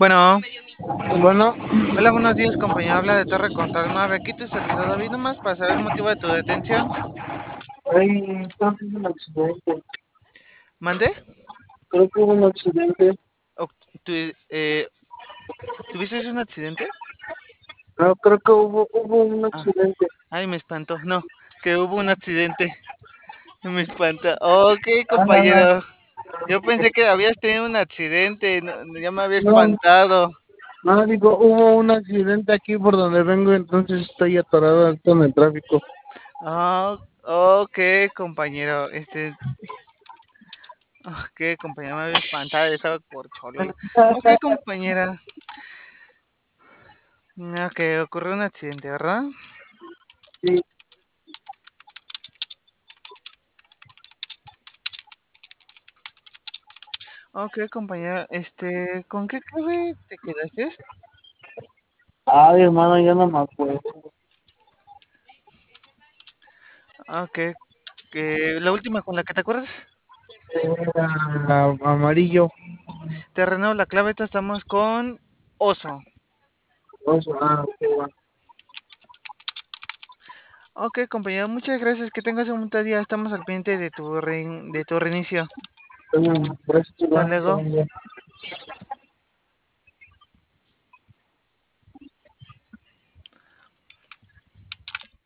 Bueno, Bueno, hola, buenos días, compañero. Habla de Torre Control 9. Aquí tu servidor David, nomás para saber el motivo de tu detención. creo que hubo un accidente. ¿Mandé? Creo que hubo un accidente. O- tu- eh, ¿Tuviste un accidente? No, creo que hubo un Ah, accidente. ay, me espantó. No, que hubo un accidente. Me espanta. Ok, Ah, compañero. Yo pensé que habías tenido un accidente. Ya me había no, espantado. no, digo, hubo un accidente aquí por donde vengo, entonces estoy atorado alto en el tráfico. Ah, ok, compañero. Ok, compañero, me había espantado. Estaba corcholo. Ok, compañera. Ok, ocurrió un accidente, ¿verdad? Sí, Ok, compañero, ¿con qué clave te quedaste? ay, hermano, ya no me acuerdo. Ok, que la última con la que te acuerdas. Era amarillo. Te renuevo la clave, estamos con oso. Qué bueno. Ok, compañero, muchas gracias, que tengas un buen día, estamos al pendiente de tu reinicio. Gracias, Hasta igual, luego. amigo.